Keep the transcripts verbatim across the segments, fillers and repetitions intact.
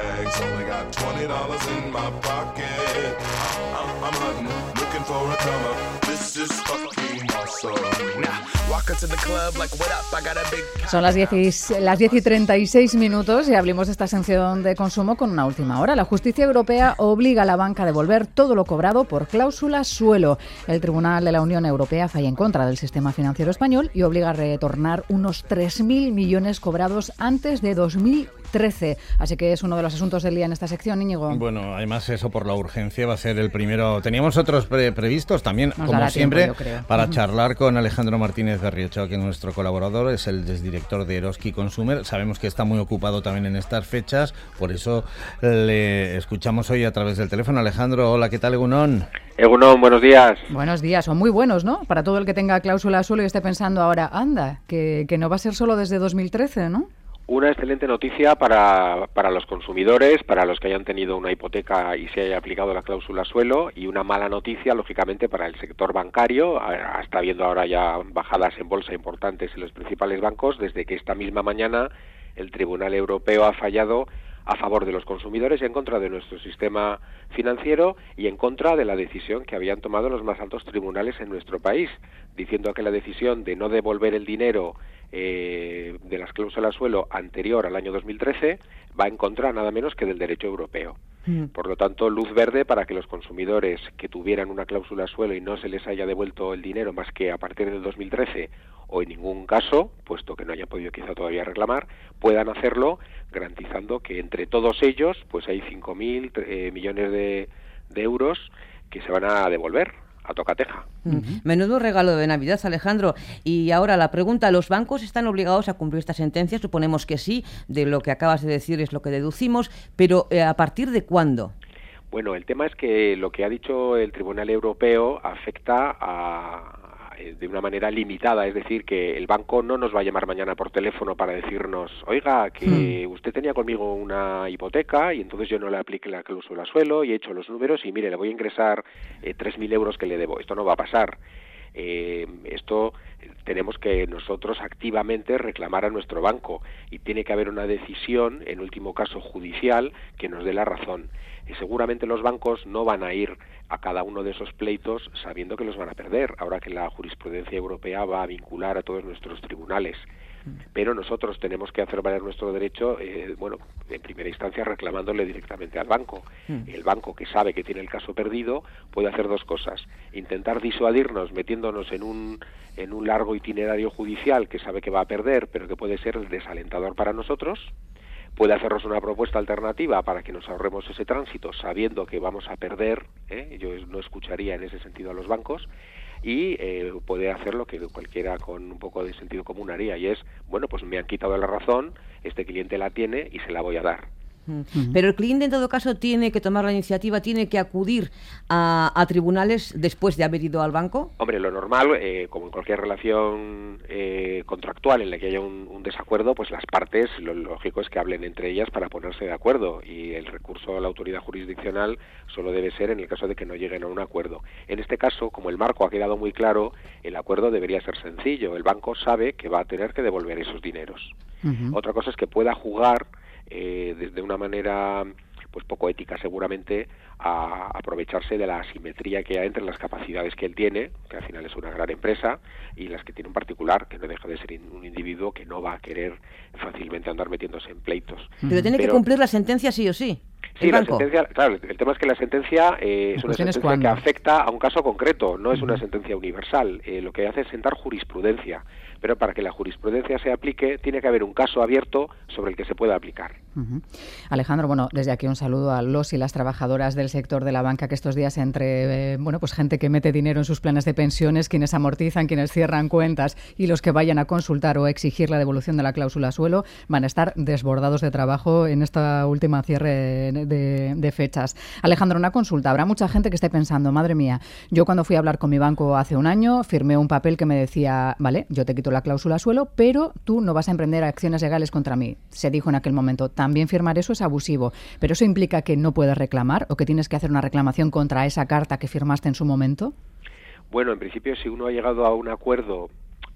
rags. Only got twenty dollars in my pocket. I'm, I'm hunting, looking for a come up. This is fucking awesome. Now, walk into the club like, what up, I got a big... Son las diez y, las diez y treinta y seis minutos y abrimos esta sección de consumo con una última hora. La justicia europea obliga a la banca a devolver todo lo cobrado por cláusula suelo. El Tribunal de la Unión Europea falla en contra del sistema financiero español y obliga a retornar unos tres mil millones cobrados antes de dos mil trece. Así que es uno de los asuntos del día en esta sección, Íñigo. Bueno, además eso por la urgencia va a ser el primero. Teníamos otros pre- previstos también, Nos como siempre, tiempo, para uh-huh. charlar con Alejandro Martínez de Riocho, que es nuestro colaborador, es el exdirector de Eroski Consumer. Sabemos que está muy ocupado también en estas fechas, por eso le escuchamos hoy a través del teléfono. Alejandro, hola, ¿qué tal, Egunon? Egunon, buenos días. Buenos días, son muy buenos, ¿no? Para todo el que tenga cláusula suelo y esté pensando ahora, anda, que, que no va a ser solo desde dos mil trece, ¿no? Una excelente noticia para, para los consumidores, para los que hayan tenido una hipoteca y se haya aplicado la cláusula suelo, y una mala noticia, lógicamente, para el sector bancario. Está habiendo ahora ya bajadas en bolsa importantes en los principales bancos, desde que esta misma mañana el Tribunal Europeo ha fallado a favor de los consumidores y en contra de nuestro sistema financiero y en contra de la decisión que habían tomado los más altos tribunales en nuestro país, diciendo que la decisión de no devolver el dinero eh, de las cláusulas suelo anterior al año dos mil trece va en contra nada menos que del derecho europeo. Mm. Por lo tanto, luz verde para que los consumidores que tuvieran una cláusula suelo y no se les haya devuelto el dinero más que a partir del dos mil trece o en ningún caso, puesto que no hayan podido quizá todavía reclamar, puedan hacerlo garantizando que entre todos ellos pues hay cinco mil eh, millones de, de euros que se van a devolver a tocateja. Uh-huh. Menudo regalo de Navidad, Alejandro. Y ahora la pregunta, ¿los bancos están obligados a cumplir esta sentencia? Suponemos que sí, de lo que acabas de decir es lo que deducimos, pero eh, ¿a partir de cuándo? Bueno, el tema es que lo que ha dicho el Tribunal Europeo afecta a... de una manera limitada, es decir, que el banco no nos va a llamar mañana por teléfono para decirnos, oiga, que hmm. usted tenía conmigo una hipoteca y entonces yo no le apliqué la cláusula suelo y he hecho los números y mire, le voy a ingresar eh, tres mil euros que le debo. Esto no va a pasar. Eh, esto tenemos que nosotros activamente reclamar a nuestro banco y tiene que haber una decisión, en último caso judicial, que nos dé la razón. Y seguramente los bancos no van a ir a cada uno de esos pleitos sabiendo que los van a perder, ahora que la jurisprudencia europea va a vincular a todos nuestros tribunales. Pero nosotros tenemos que hacer valer nuestro derecho, eh, bueno, en primera instancia reclamándole directamente al banco. Mm. El banco, que sabe que tiene el caso perdido, puede hacer dos cosas: intentar disuadirnos metiéndonos en un en un largo itinerario judicial que sabe que va a perder, pero que puede ser desalentador para nosotros. Puede hacernos una propuesta alternativa para que nos ahorremos ese tránsito, sabiendo que vamos a perder, ¿eh? Yo no escucharía en ese sentido a los bancos. Y eh, puede hacer lo que cualquiera con un poco de sentido común haría, y es, bueno, pues me han quitado la razón, este cliente la tiene y se la voy a dar. Pero el cliente en todo caso tiene que tomar la iniciativa, tiene que acudir a, a tribunales después de haber ido al banco. Hombre, lo normal, eh, como en cualquier relación eh, contractual en la que haya un, un desacuerdo, pues las partes, lo lógico es que hablen entre ellas para ponerse de acuerdo, y el recurso a la autoridad jurisdiccional solo debe ser en el caso de que no lleguen a un acuerdo. En este caso, como el marco ha quedado muy claro, el acuerdo debería ser sencillo. El banco sabe que va a tener que devolver esos dineros. Uh-huh. Otra cosa es que pueda jugar Eh, desde una manera pues poco ética seguramente, a aprovecharse de la asimetría que hay entre las capacidades que él tiene, que al final es una gran empresa, y las que tiene un particular, que no deja de ser un individuo que no va a querer fácilmente andar metiéndose en pleitos. Pero tiene Pero, que cumplir la sentencia sí o sí. Sí, la sentencia, claro, el tema es que la sentencia eh, es una sentencia ¿cuándo? que afecta a un caso concreto, no es una sentencia universal. Eh, lo que hace es sentar jurisprudencia, pero para que la jurisprudencia se aplique tiene que haber un caso abierto sobre el que se pueda aplicar. Uh-huh. Alejandro, bueno, desde aquí un saludo a los y las trabajadoras del sector de la banca, que estos días entre, eh, bueno, pues gente que mete dinero en sus planes de pensiones, quienes amortizan, quienes cierran cuentas y los que vayan a consultar o exigir la devolución de la cláusula suelo, van a estar desbordados de trabajo en esta última cierre de, de fechas. Alejandro, una consulta. Habrá mucha gente que esté pensando, madre mía, yo cuando fui a hablar con mi banco hace un año, firmé un papel que me decía, vale, yo te quito la cláusula suelo, pero tú no vas a emprender acciones legales contra mí. Se dijo en aquel momento, también firmar eso es abusivo, pero ¿eso implica que no puedes reclamar o que tienes que hacer una reclamación contra esa carta que firmaste en su momento? Bueno, en principio, si uno ha llegado a un acuerdo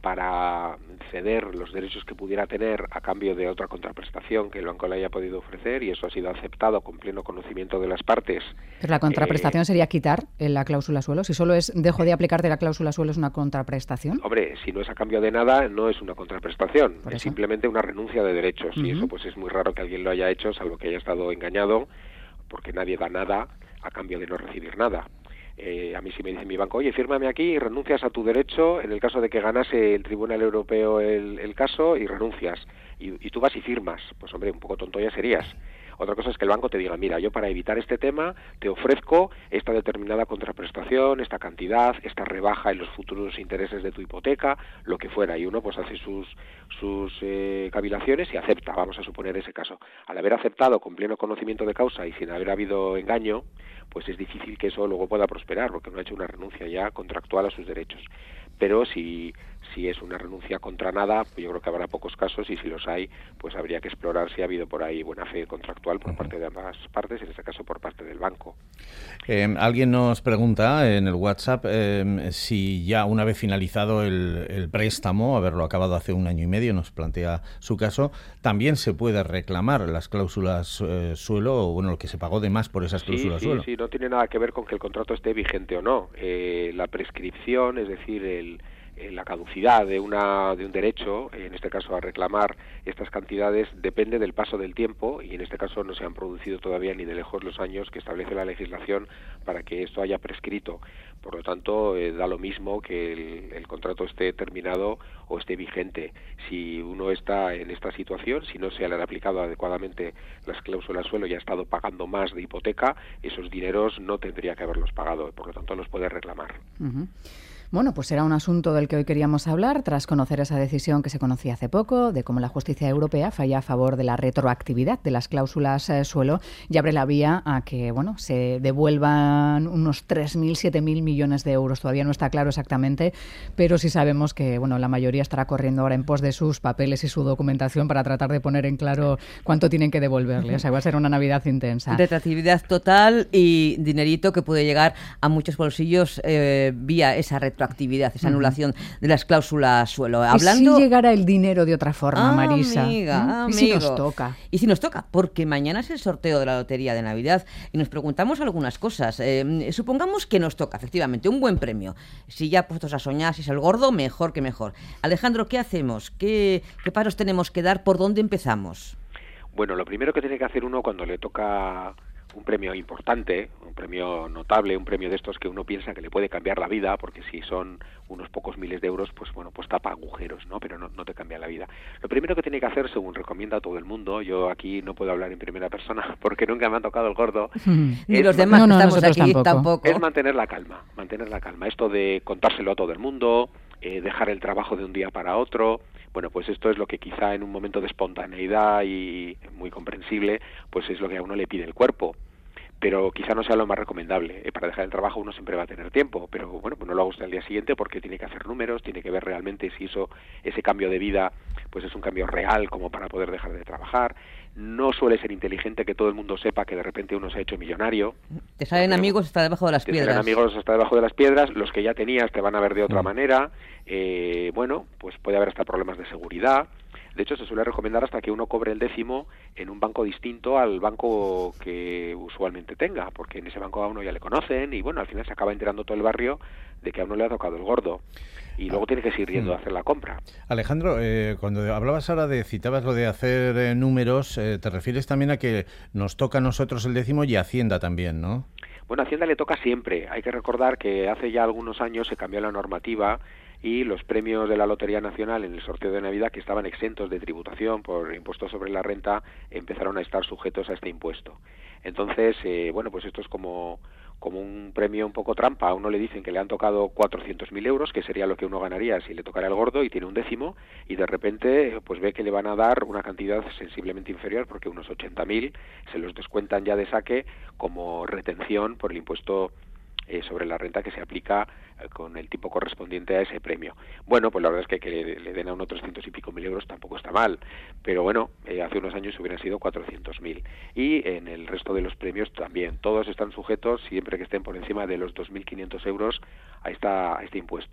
para ceder los derechos que pudiera tener a cambio de otra contraprestación que el banco le haya podido ofrecer, y eso ha sido aceptado con pleno conocimiento de las partes. Pero la contraprestación eh, sería quitar la cláusula suelo. Si solo es dejo de aplicarte la cláusula suelo, ¿es una contraprestación? Hombre, si no es a cambio de nada, no es una contraprestación. Por es eso. simplemente una renuncia de derechos. Uh-huh. Y eso pues es muy raro que alguien lo haya hecho, salvo que haya estado engañado, porque nadie da nada a cambio de no recibir nada. Eh, a mí si me dice mi banco, oye, fírmame aquí y renuncias a tu derecho en el caso de que ganase el Tribunal Europeo el, el caso y renuncias, y, y tú vas y firmas, pues hombre, un poco tonto ya serías. Otra cosa es que el banco te diga, mira, yo para evitar este tema te ofrezco esta determinada contraprestación, esta cantidad, esta rebaja en los futuros intereses de tu hipoteca, lo que fuera, y uno pues hace sus sus eh, cavilaciones y acepta, vamos a suponer ese caso. Al haber aceptado con pleno conocimiento de causa y sin haber habido engaño, pues es difícil que eso luego pueda prosperar, porque no ha hecho una renuncia ya contractual a sus derechos. Pero si si es una renuncia contra nada, pues yo creo que habrá pocos casos, y si los hay, pues habría que explorar si ha habido por ahí buena fe contractual por uh-huh. parte de ambas partes, en este caso por parte del banco. Eh, alguien nos pregunta en el WhatsApp eh, si ya una vez finalizado el, el préstamo, haberlo acabado hace un año y medio, nos plantea su caso, también se puede reclamar las cláusulas eh, suelo, o bueno, lo que se pagó de más por esas cláusulas sí, sí, suelo. Sí, no tiene nada que ver con que el contrato esté vigente o no. Eh, la prescripción, es decir, el la caducidad de una de un derecho, en este caso a reclamar estas cantidades, depende del paso del tiempo, y en este caso no se han producido todavía ni de lejos los años que establece la legislación para que esto haya prescrito. Por lo tanto, eh, da lo mismo que el, el contrato esté terminado o esté vigente. Si uno está en esta situación, si no se le han aplicado adecuadamente las cláusulas suelo y ha estado pagando más de hipoteca, esos dineros no tendría que haberlos pagado, por lo tanto los puede reclamar. Uh-huh. Bueno, pues era un asunto del que hoy queríamos hablar tras conocer esa decisión que se conocía hace poco de cómo la justicia europea falla a favor de la retroactividad de las cláusulas eh, suelo y abre la vía a que, bueno, se devuelvan unos tres mil, siete mil millones de euros. Todavía no está claro exactamente, pero sí sabemos que, bueno, la mayoría estará corriendo ahora en pos de sus papeles y su documentación para tratar de poner en claro cuánto tienen que devolverle. O sea, va a ser una Navidad intensa. Retroactividad total y dinerito que puede llegar a muchos bolsillos eh, vía esa retroactividad. actividad, esa anulación uh-huh. de las cláusulas suelo. Hablando... ¿Y si llegara el dinero de otra forma, ah, Marisa? Amiga, ¿Mm? ¿Y si nos toca? Y si nos toca, porque mañana es el sorteo de la Lotería de Navidad y nos preguntamos algunas cosas. Eh, supongamos que nos toca, efectivamente, un buen premio. Si ya puestos a soñar, si es el gordo, mejor que mejor. Alejandro, ¿qué hacemos? ¿Qué, qué pasos tenemos que dar? ¿Por dónde empezamos? Bueno, lo primero que tiene que hacer uno cuando le toca un premio importante, un premio notable, un premio de estos que uno piensa que le puede cambiar la vida, porque si son unos pocos miles de euros, pues bueno, pues tapa agujeros, ¿no? Pero no, no te cambia la vida. Lo primero que tiene que hacer, según recomienda todo el mundo, yo aquí no puedo hablar en primera persona porque nunca me ha tocado el gordo. Ni los demás no, no, que estamos aquí tampoco. tampoco. Es mantener la calma, mantener la calma. Esto de contárselo a todo el mundo, eh, dejar el trabajo de un día para otro. Bueno, pues esto es lo que quizá en un momento de espontaneidad y muy comprensible, pues es lo que a uno le pide el cuerpo. Pero quizá no sea lo más recomendable. Eh, para dejar el trabajo uno siempre va a tener tiempo, pero bueno, pues no lo haga usted al día siguiente porque tiene que hacer números, tiene que ver realmente si eso, ese cambio de vida pues es un cambio real como para poder dejar de trabajar. No suele ser inteligente que todo el mundo sepa que de repente uno se ha hecho millonario. Te salen porque, amigos hasta debajo de las te piedras. Te salen amigos hasta debajo de las piedras, los que ya tenías te van a ver de otra mm. manera. Eh, bueno, pues puede haber hasta problemas de seguridad. De hecho, se suele recomendar hasta que uno cobre el décimo en un banco distinto al banco que usualmente tenga, porque en ese banco a uno ya le conocen y, bueno, al final se acaba enterando todo el barrio de que a uno le ha tocado el gordo. Y luego tiene que seguir yendo a hacer la compra. Alejandro, eh, cuando hablabas ahora de, citabas lo de hacer eh, números, eh, te refieres también a que nos toca a nosotros el décimo y a Hacienda también, ¿no? Bueno, a Hacienda le toca siempre. Hay que recordar que hace ya algunos años se cambió la normativa y los premios de la Lotería Nacional en el sorteo de Navidad, que estaban exentos de tributación por impuesto sobre la renta, empezaron a estar sujetos a este impuesto. Entonces, eh, bueno, pues esto es como, como un premio un poco trampa. A uno le dicen que le han tocado cuatrocientos mil euros, que sería lo que uno ganaría si le tocara el gordo, y tiene un décimo, y de repente pues ve que le van a dar una cantidad sensiblemente inferior, porque unos ochenta mil se los descuentan ya de saque como retención por el impuesto Eh, sobre la renta que se aplica eh, con el tipo correspondiente a ese premio. Bueno, pues la verdad es que que le, le den a unos trescientos y pico mil euros tampoco está mal, pero bueno, eh, hace unos años hubieran sido cuatrocientos mil. Y en el resto de los premios también, todos están sujetos, siempre que estén por encima de los dos mil quinientos euros, a, esta, a este impuesto.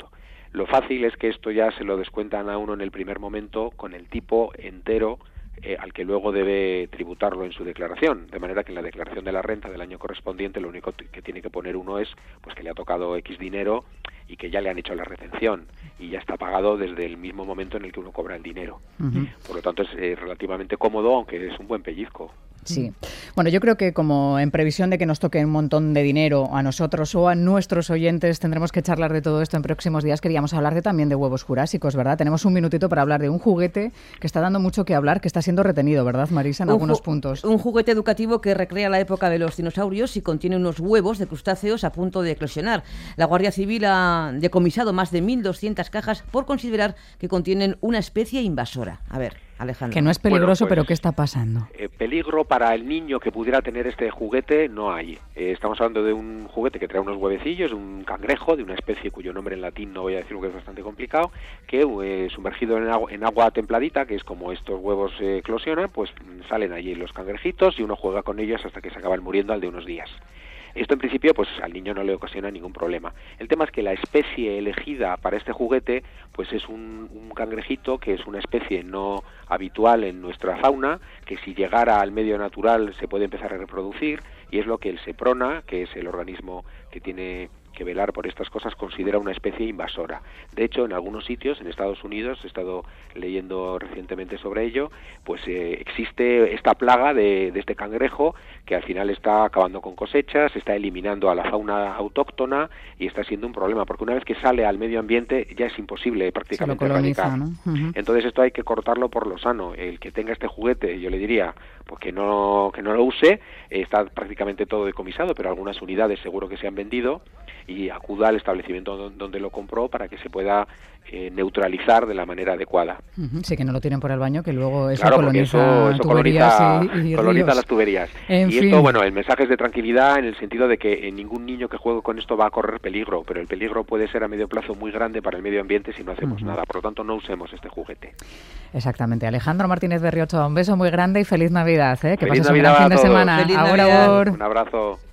Lo fácil es que esto ya se lo descuentan a uno en el primer momento con el tipo entero eh, al que luego debe tributarlo en su declaración, de manera que en la declaración de la renta del año correspondiente lo único que tiene que poner uno es pues que le ha tocado X dinero y que ya le han hecho la retención y ya está pagado desde el mismo momento en el que uno cobra el dinero. Uh-huh. Por lo tanto es eh, relativamente cómodo, aunque es un buen pellizco. Sí. Bueno, yo creo que como en previsión de que nos toque un montón de dinero a nosotros o a nuestros oyentes, tendremos que charlar de todo esto en próximos días. Queríamos hablar de, también de huevos jurásicos, ¿verdad? Tenemos un minutito para hablar de un juguete que está dando mucho que hablar, que está siendo retenido, ¿verdad, Marisa, en un algunos ju- puntos? Un juguete educativo que recrea la época de los dinosaurios y contiene unos huevos de crustáceos a punto de eclosionar. La Guardia Civil ha decomisado más de mil doscientas cajas por considerar que contienen una especie invasora. A ver, Alejandro. Que no es peligroso, bueno, pues, pero ¿qué está pasando? Eh, peligro para el niño que pudiera tener este juguete no hay. Eh, estamos hablando de un juguete que trae unos huevecillos, un cangrejo de una especie cuyo nombre en latín no voy a decir porque es bastante complicado, que eh, sumergido en agua, en agua templadita, que es como estos huevos eh, eclosionan, pues salen allí los cangrejitos y uno juega con ellos hasta que se acaban muriendo al de unos días. Esto en principio pues al niño no le ocasiona ningún problema. El tema es que la especie elegida para este juguete pues es un, un cangrejito que es una especie no habitual en nuestra fauna, que si llegara al medio natural se puede empezar a reproducir, y es lo que el SEPRONA, que es el organismo que tiene que velar por estas cosas, considera una especie invasora. De hecho, en algunos sitios, en Estados Unidos, he estado leyendo recientemente sobre ello, pues eh, existe esta plaga de, de este cangrejo que al final está acabando con cosechas, está eliminando a la fauna autóctona y está siendo un problema, porque una vez que sale al medio ambiente ya es imposible prácticamente erradicar. ¿No? Uh-huh. Entonces esto hay que cortarlo por lo sano. El que tenga este juguete, yo le diría, pues que no, que no lo use, está prácticamente todo decomisado, pero algunas unidades seguro que se han vendido, y acuda al establecimiento donde lo compró para que se pueda eh, neutralizar de la manera adecuada. Uh-huh. Sí, que no lo tienen por el baño, que luego eso claro, coloniza eso, eso tuberías coloniza, y, y coloniza las tuberías. En y fin. esto, bueno, el mensaje es de tranquilidad en el sentido de que eh, ningún niño que juegue con esto va a correr peligro, pero el peligro puede ser a medio plazo muy grande para el medio ambiente si no hacemos uh-huh. nada. Por lo tanto, no usemos este juguete. Exactamente. Alejandro Martínez Berriocho, un beso muy grande y feliz Navidad. ¿eh? Que feliz pases Navidad un gran fin de semana. Feliz Ahora, Navidad. ahora. Un abrazo.